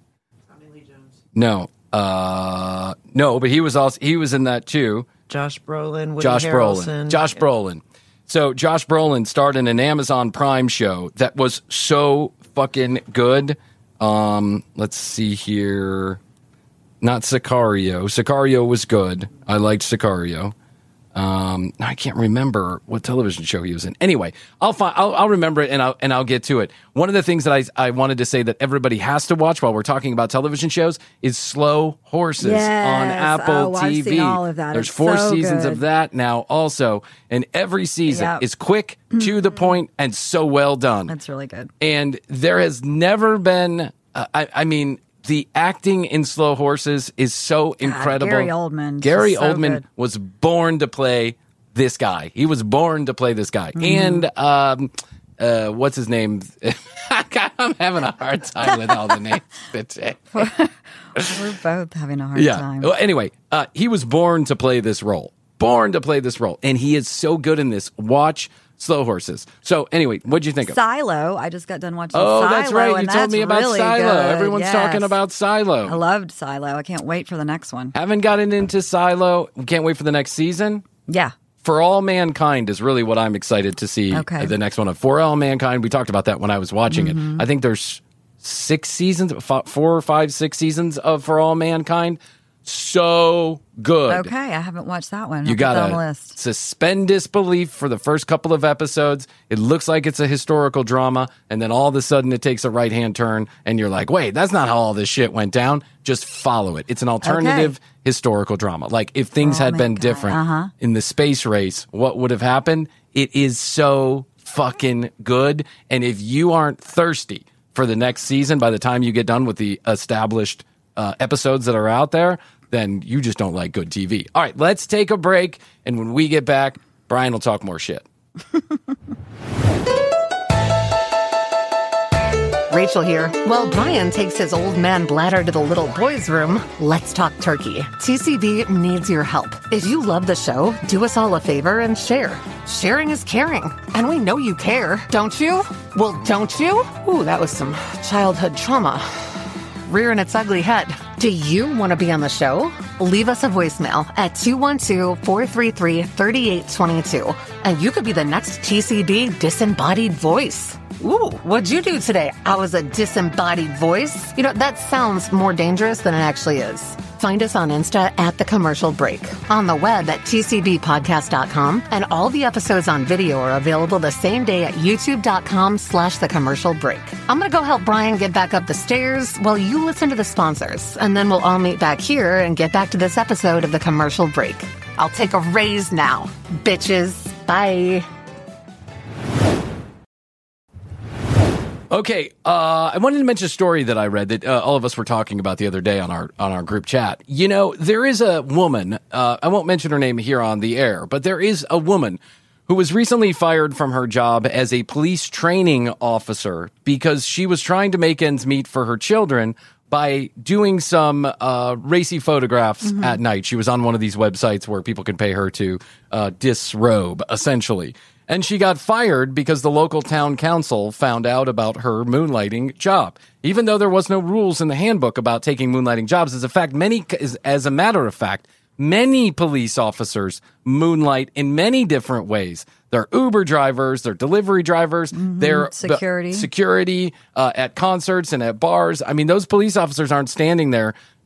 No. Uh, no, but he was also he was in that too. Josh Brolin, Woody Josh Harrelson. Brolin. Josh Yeah. Brolin. So Josh Brolin starred in an Amazon Prime show that was so fucking good. Um, let's see here. Not Sicario. Sicario was good. I liked Sicario. Um, I can't remember what television show he was in. Anyway, I'll find. I'll, I'll remember it and I'll and I'll get to it. One of the things that I I wanted to say that everybody has to watch while we're talking about television shows is Slow Horses Yes. on Apple Oh, I've T V. seen all of that. There's It's four so seasons good. of that now, also, and every season Yep. is quick, to the point, and so well done. That's really good. And there has never been. Uh, I, I mean. The acting in Slow Horses is so incredible. Gary Oldman, Gary just so Oldman good. was born to play this guy. He was born to play this guy. And um, uh, what's his name? I'm having a hard time with all the names today. We're both having a hard Yeah. time. Well, anyway, uh, he was born to play this role. Born to play this role. And he is so good in this. Watch Slow Horses. So anyway, what'd you think of? Silo. I just got done watching Oh, Silo. that's right. You and told that's me about really Silo. good. Everyone's Yes. talking about Silo. I loved Silo. I can't wait for the next one. Haven't gotten into Silo. Can't wait for the next season. Yeah. For All Mankind is really what I'm excited to see. Okay. The next one of For All Mankind. We talked about that when I was watching Mm-hmm. it. I think there's six seasons, f- four or five, six seasons of For All Mankind. So good. Okay. I haven't watched that one. I'll You put that gotta on the list. suspend disbelief for the first couple of episodes. It looks like it's a historical drama, and then all of a sudden it takes a right hand turn, and you're like, "Wait, that's not how all this shit went down." Just follow it. It's an alternative historical drama. Like if things Oh had my been God. different Uh-huh. in the space race, what would have happened? It is so fucking good, and if you aren't thirsty for the next season, by the time you get done with the established uh, episodes that are out there, then you just don't like good T V. All right, let's take a break. And when we get back, Brian will talk more shit. Rachel here. While Brian takes his old man bladder to the little boy's room, let's talk turkey. T C B needs your help. If you love the show, do us all a favor and share. Sharing is caring. And we know you care, don't you? Well, don't you? Ooh, that was some childhood trauma. Rearing its ugly head. Do you want to be on the show? Leave us a voicemail at two one two, four three three, three eight two two, and you could be the next T C B disembodied voice. Ooh, what'd you do today? I was a disembodied voice. You know, that sounds more dangerous than it actually is. Find us on Insta at The Commercial Break, on the web at T C B podcast dot com, and all the episodes on video are available the same day at youtube.com slash The Commercial Break. I'm going to go help Brian get back up the stairs while you listen to the sponsors, and then we'll all meet back here and get back to this episode of The Commercial Break. I'll take a raise now, bitches. Bye. Okay, uh, I wanted to mention a story that I read that uh, all of us were talking about the other day on our on our group chat. You know, there is a woman, uh, I won't mention her name here on the air, but there is a woman who was recently fired from her job as a police training officer because she was trying to make ends meet for her children by doing some uh, racy photographs Mm-hmm. at night. She was on one of these websites where people can pay her to uh, disrobe, essentially. And she got fired because the local town council found out about her moonlighting job. Even though there was no rules in the handbook about taking moonlighting jobs, as a fact, many, as a matter of fact, many police officers moonlight in many different ways. They're Uber drivers, they're delivery drivers, they're Security. b- security uh, at concerts and at bars. I mean, those police officers aren't standing there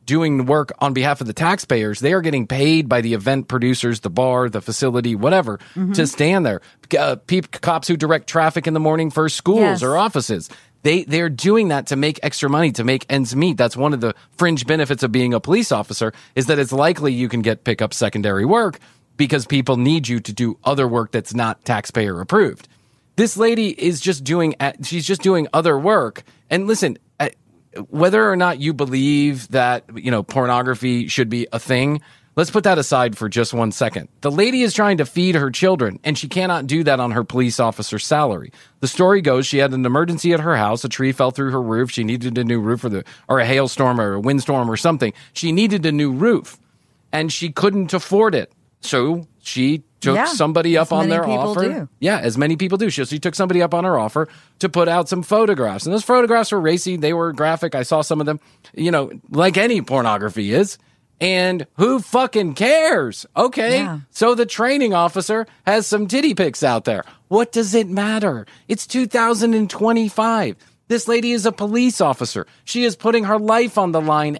doing work on behalf of the taxpayers. They are getting paid by the event producers, the bar, the facility, whatever, mm-hmm. to stand there. Uh, pe- cops who direct traffic in the morning for schools yes. or offices. They, they're doing that to make extra money, to make ends meet. That's one of the fringe benefits of being a police officer, is that it's likely you can get pick up secondary work because people need you to do other work that's not taxpayer approved. This lady is just doing, she's just doing other work. And listen, whether or not you believe that, you know, pornography should be a thing, let's put that aside for just one second. The lady is trying to feed her children, and she cannot do that on her police officer salary. The story goes she had an emergency at her house. A tree fell through her roof. She needed a new roof, or the or a hailstorm or a windstorm or something. She needed a new roof, and she couldn't afford it. So she took yeah, somebody up on their offer. Do. Yeah, as many people do. She, she took somebody up on her offer to put out some photographs. And those photographs were racy. They were graphic. I saw some of them, you know, like any pornography is. And who fucking cares? Okay. Yeah. So the training officer has some titty pics out there. What does it matter? It's two thousand twenty-five. This lady is a police officer. She is putting her life on the line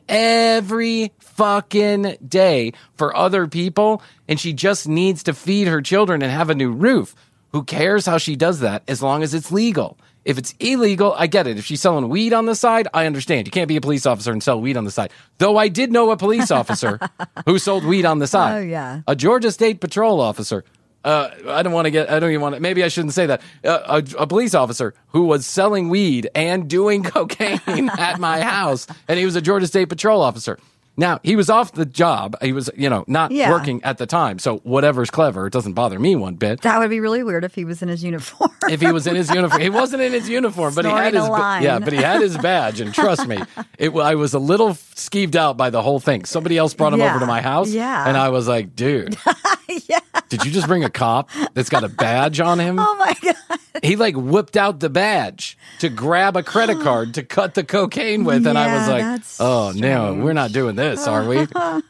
every fucking day for other people, and she just needs to feed her children and have a new roof. Who cares how she does that as long as it's legal? If it's illegal, I get it. If she's selling weed on the side, I understand. You can't be a police officer and sell weed on the side. Though I did know a police officer who sold weed on the side. Oh, yeah. A Georgia State Patrol officer. Uh, I don't want to get, I don't even want to, maybe I shouldn't say that. Uh, a, a police officer who was selling weed and doing cocaine at my house. And he was a Georgia State Patrol officer. Now, he was off the job. He was, you know, not yeah. working at the time. So whatever's clever, it doesn't bother me one bit. That would be really weird if he was in his uniform. If he was in his uniform. He wasn't in his uniform, but he had his yeah, but he had his badge. And trust me, it I was a little skeeved out by the whole thing. Somebody else brought him yeah. over to my house. Yeah. And I was like, dude, yeah. did you just bring a cop that's got a badge on him? Oh, my God. He like whipped out the badge to grab a credit card to cut the cocaine with. And yeah, I was like, oh, strange. No, we're not doing this, are we?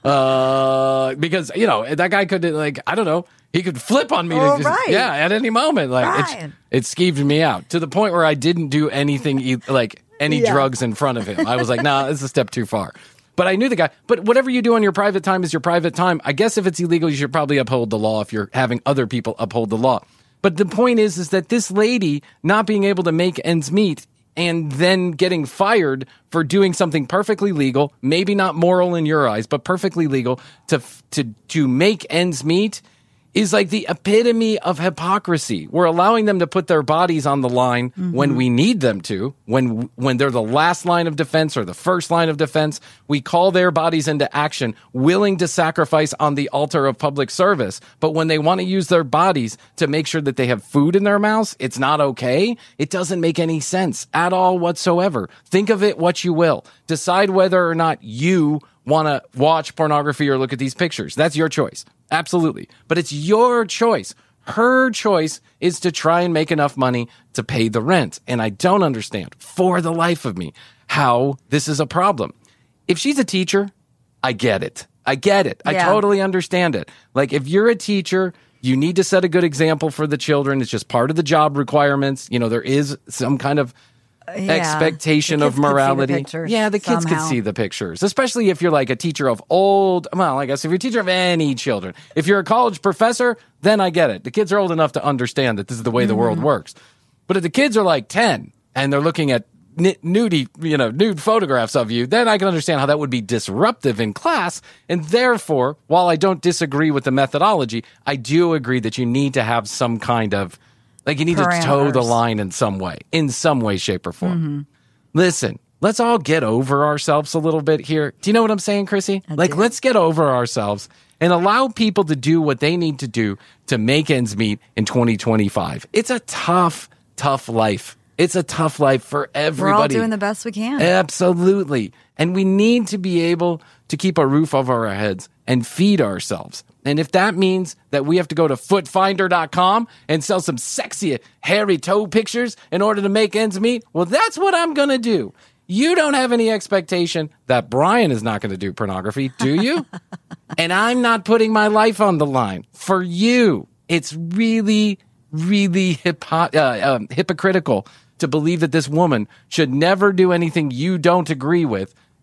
uh, because, you know, that guy could, like, I don't know, he could flip on me. Oh, to, right. Yeah, at any moment. Like, right. it, it skeeved me out to the point where I didn't do anything, like, any yeah. drugs in front of him. I was like, nah, this is a step too far. But I knew the guy. But whatever you do on your private time is your private time. I guess if it's illegal, you should probably uphold the law if you're having other people uphold the law. But the point is, is that this lady not being able to make ends meet and then getting fired for doing something perfectly legal, maybe not moral in your eyes, but perfectly legal to to to make ends meet, is like the epitome of hypocrisy. We're allowing them to put their bodies on the line mm-hmm. when we need them to, when when they're the last line of defense or the first line of defense. We call their bodies into action, willing to sacrifice on the altar of public service. But when they want to use their bodies to make sure that they have food in their mouths, it's not okay. It doesn't make any sense at all whatsoever. Think of it what you will. Decide whether or not you want to watch pornography or look at these pictures. That's your choice. Absolutely. But it's your choice. Her choice is to try and make enough money to pay the rent. And I don't understand, for the life of me, how this is a problem. If she's a teacher, I get it. I get it. Yeah. I totally understand it. Like, if you're a teacher, you need to set a good example for the children. It's just part of the job requirements. You know, there is some kind of Yeah. expectation of morality. Yeah, the kids somehow. could see the pictures, especially if you're like a teacher of old, well, I guess if you're a teacher of any children. If you're a college professor, then I get it. The kids are old enough to understand that this is the way mm-hmm. the world works. But if the kids are like ten and they're looking at nudie, you know, nude photographs of you, then I can understand how that would be disruptive in class. And therefore, while I don't disagree with the methodology, I do agree that you need to have some kind of Like, you need Parameters. to toe the line in some way, in some way, shape, or form. Mm-hmm. Listen, let's all get over ourselves a little bit here. Do you know what I'm saying, Chrissy? I like, do. let's get over ourselves and allow people to do what they need to do to make ends meet in twenty twenty-five. It's a tough, tough life. It's a tough life for everybody. We're all doing the best we can. Absolutely. And we need to be able to keep a roof over our heads and feed ourselves. And if that means that we have to go to foot finder dot com and sell some sexy hairy toe pictures in order to make ends meet, well, that's what I'm going to do. You don't have any expectation that Brian is not going to do pornography, do you? And I'm not putting my life on the line for you. It's really, really hypo- uh, um, hypocritical to believe that this woman should never do anything you don't agree with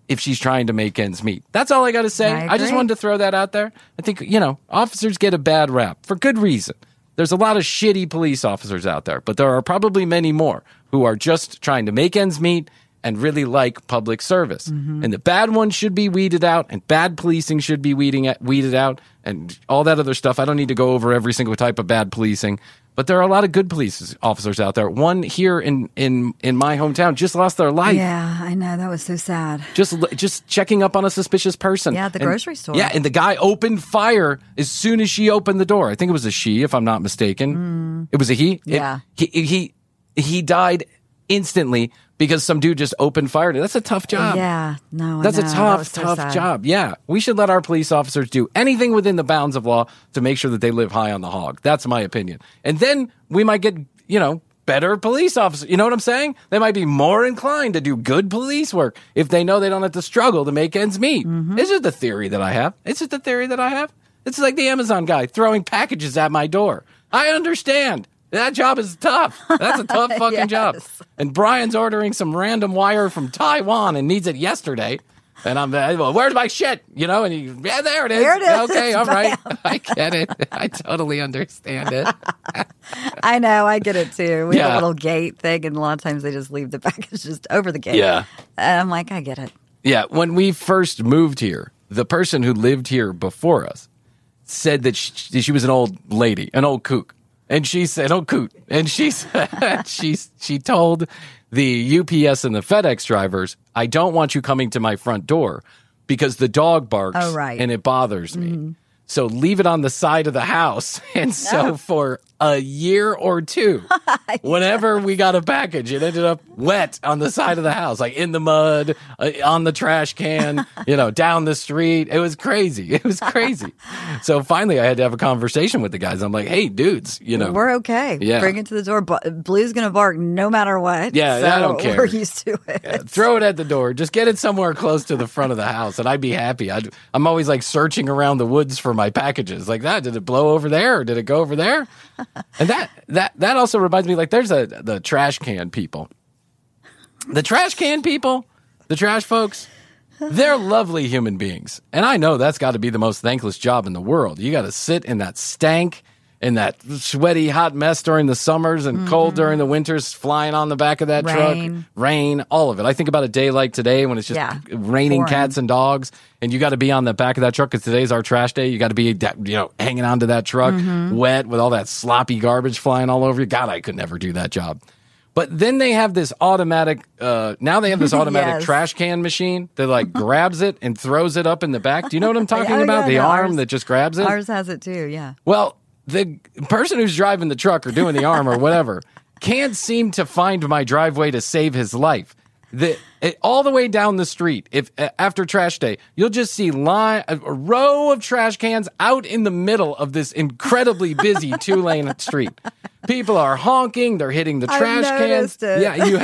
if she's trying to make ends meet. That's all I got to say. I I just agree. wanted to throw that out there. I think, you know, officers get a bad rap for good reason. There's a lot of shitty police officers out there, but there are probably many more who are just trying to make ends meet and really like public service. Mm-hmm. And the bad ones should be weeded out, and bad policing should be weeding weeded out, and all that other stuff. I don't need to go over every single type of bad policing, but there are a lot of good police officers out there. One here in, in, in my hometown just lost their life. Yeah, I know. That was so sad. Just just checking up on a suspicious person. Yeah, at the And- grocery store. Yeah, and the guy opened fire as soon as she opened the door. I think it was a she, if I'm not mistaken. It was a he. It- Yeah. he he he died instantly because some dude just opened fire. That's a tough job. Yeah, no, I That's a know. That tough, was so tough sad. job. Yeah. We should let our police officers do anything within the bounds of law to make sure that they live high on the hog. That's my opinion. And then we might get, you know, better police officers. You know what I'm saying? They might be more inclined to do good police work if they know they don't have to struggle to make ends meet. Mm-hmm. It's just a theory that I have. It's just a theory that I have. It's like the Amazon guy throwing packages at my door. I understand. That job is tough. That's a tough fucking Yes. job. And Brian's ordering some random wire from Taiwan and needs it yesterday. And I'm, uh, well, where's my shit? You know, and he, yeah, there it is. There it is. Okay, all right. Bam. I get it. I totally understand it. I know. I get it too. We have Yeah. a little gate thing, and a lot of times they just leave the package just over the gate. Yeah. And I'm like, I get it. Yeah, when we first moved here, the person who lived here before us said that she, she was an old lady, an old kook. And she said, oh, coot. And she said, she, she told the U P S and the FedEx drivers, I don't want you coming to my front door because the dog barks Oh, right. and it bothers me. So leave it on the side of the house. And so for a year or two, whenever we got a package, it ended up wet on the side of the house, like in the mud, uh, on the trash can, you know, down the street. It was crazy. It was crazy. So finally I had to have a conversation with the guys. I'm like, hey, dudes, you know. We're okay. Yeah. Bring it to the door. Bu- Blue's going to bark no matter what. Yeah, so I don't care. We're used to it. Throw it at the door. Just get it somewhere close to the front of the house, and I'd be happy. I'd, I'm always like searching around the woods for my packages. Like that, did it blow over there, or did it go over there? And that that that also reminds me, like there's a the trash can people. The trash can people, the trash folks, they're lovely human beings, and I know that's got to be the most thankless job in the world. You got to sit in that stank. In that sweaty, hot mess during the summers and cold during the winters, flying on the back of that Rain. truck, rain, all of it. I think about a day like today when it's just Yeah. raining Pouring. cats and dogs, and you got to be on the back of that truck because today's our trash day. You got to be, you know, hanging onto that truck, wet with all that sloppy garbage flying all over you. God, I could never do that job. But then they have this automatic. Uh, now they have this automatic Yes. trash can machine that like grabs it and throws it up in the back. Do you know what I'm talking Oh, about? yeah, the no, arm ours- that just grabs it. Ours has it too, yeah. Well, the person who's driving the truck or doing the arm or whatever can't seem to find my driveway to save his life. The it, all the way down the street, if uh, after trash day, you'll just see line, a, a row of trash cans out in the middle of this incredibly busy two lane street. People are honking; they're hitting the I've trash cans. noticed it. Yeah, you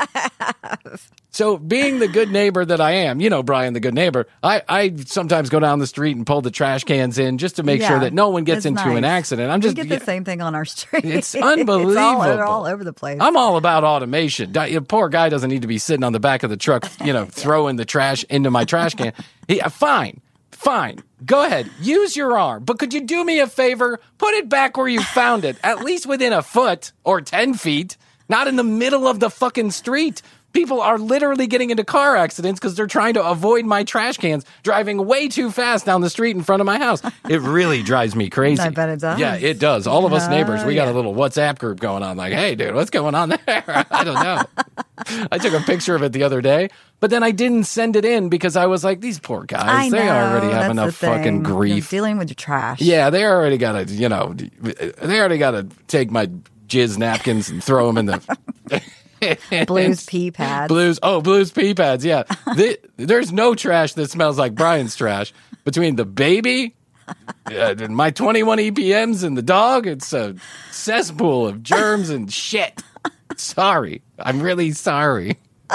have. So, being the good neighbor that I am, you know, Brian, the good neighbor, I, I sometimes go down the street and pull the trash cans in just to make sure Yeah, that no one gets it's into nice. an accident. I'm just we get the same thing on our street. It's It's all, unbelievable. they're all over the place. I'm all about automation. Di- The poor guy doesn't need to be sitting on the back of the truck, you know, throwing the trash into my trash can. He, uh, fine, fine. Go ahead. Use your arm. But could you do me a favor? Put it back where you found it, at least within a foot or ten feet, not in the middle of the fucking street. People are literally getting into car accidents because they're trying to avoid my trash cans, driving way too fast down the street in front of my house. It really drives me crazy. I bet it does. Yeah, it does. All of us Oh, neighbors, we got yeah. a little WhatsApp group going on. Like, hey, dude, what's going on there? I don't know. I took a picture of it the other day, but then I didn't send it in because I was like, these poor guys, I they know, already have that's enough the thing. fucking You're grief. dealing with your trash. Yeah, they already got to, you know, they already got to take my jizz napkins and throw them in the... Blues pee pads. Blues, oh, Blues pee pads, yeah. The, there's no trash that smells like Brian's trash. Between the baby, uh, my twenty-one E P Ms, and the dog, it's a cesspool of germs and shit. Sorry. I'm really sorry.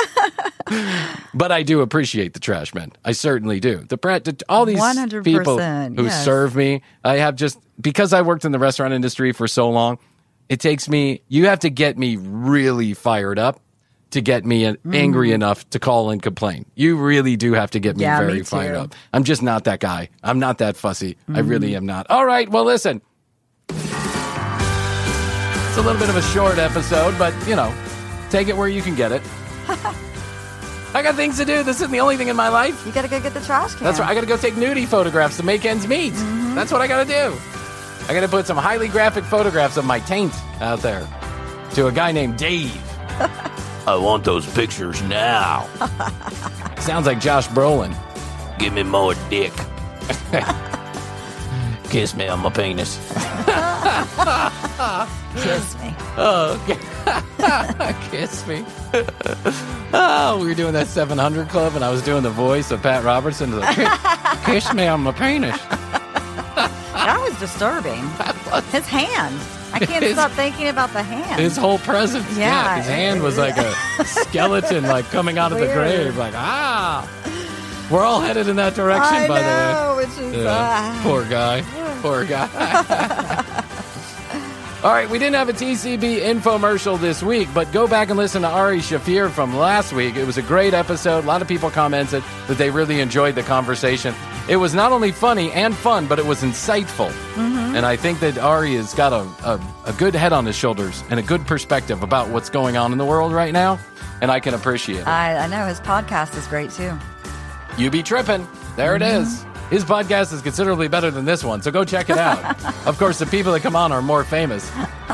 But I do appreciate the trash men. I certainly do. The, pre- the all these one hundred people percent, who yes. serve me, I have just, because I worked in the restaurant industry for so long, it takes me, you have to get me really fired up to get me uh, angry enough to call and complain. You really do have to get me Yeah, very me fired too. up. I'm just not that guy. I'm not that fussy. I really am not. All right, well, listen. It's a little bit of a short episode, but, you know, take it where you can get it. I got things to do. This isn't the only thing in my life. You got to go get the trash can. That's right. I got to go take nudie photographs to make ends meet. That's what I got to do. I got to put some highly graphic photographs of my taint out there to a guy named Dave. I want those pictures now. Sounds like Josh Brolin. Give me more dick. Kiss me on my penis. Kiss me. Oh, kiss me. Oh, we were doing that seven hundred Club, and I was doing the voice of Pat Robertson. Like, kiss, kiss me on my penis. That was disturbing. His hand. I can't His- stop thinking about the hand. His whole presence. Yeah. His hand was like a skeleton, like coming out of the Weird. grave. Like, ah. We're all headed in that direction, I by know, the way. which is Yeah. uh, Poor guy. Poor guy. All right, we didn't have a T C B infomercial this week, but go back and listen to Ari Shafir from last week. It was a great episode. A lot of people commented that they really enjoyed the conversation. It was not only funny and fun, but it was insightful. Mm-hmm. And I think that Ari has got a, a, a good head on his shoulders and a good perspective about what's going on in the world right now, and I can appreciate it. I, I know his podcast is great too. You be tripping. There it is. His podcast is considerably better than this one, so go check it out. Of course, the people that come on are more famous.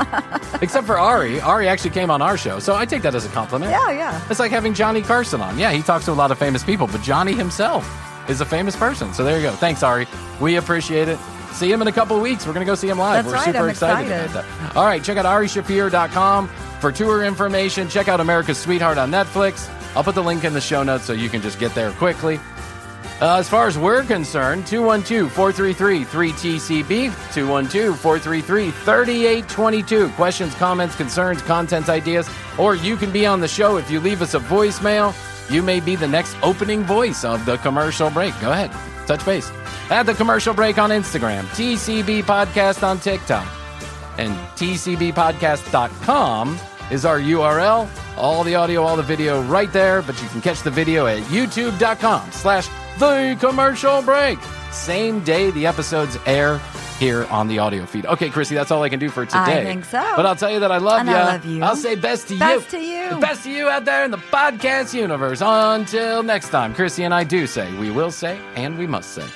Except for Ari. Ari actually came on our show, so I take that as a compliment. Yeah, yeah. It's like having Johnny Carson on. Yeah, he talks to a lot of famous people, but Johnny himself is a famous person. So there you go. Thanks, Ari. We appreciate it. See him in a couple of weeks. We're going to go see him live. That's We're right, super I'm excited, excited. about that. All right, check out ari shafir dot com for tour information. Check out America's Sweetheart on Netflix. I'll put the link in the show notes so you can just get there quickly. Uh, as far as we're concerned, two one two, four three three, three T C B, two one two, four three three, three eight two two. Questions, comments, concerns, content ideas, or you can be on the show if you leave us a voicemail. You may be the next opening voice of the commercial break. Go ahead, touch base. At the commercial break on Instagram, T C B Podcast on TikTok, and T C B podcast dot com is our U R L. All the audio, all the video right there, but you can catch the video at youtube dot com slash the commercial break. Same day the episodes air here on the audio feed. Okay, Chrissy, that's all I can do for today. I think so. But I'll tell you that I love And you. I love you. I'll say best to Best you. to you. Best to you out there in the podcast universe. Until next time, Chrissy and I do say, we will say, and we must say,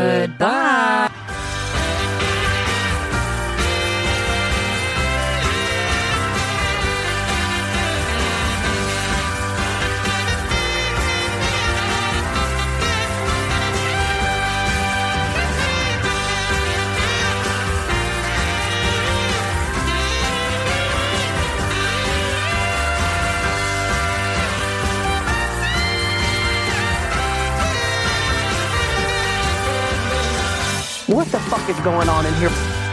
Goodbye. What the fuck is going on in here?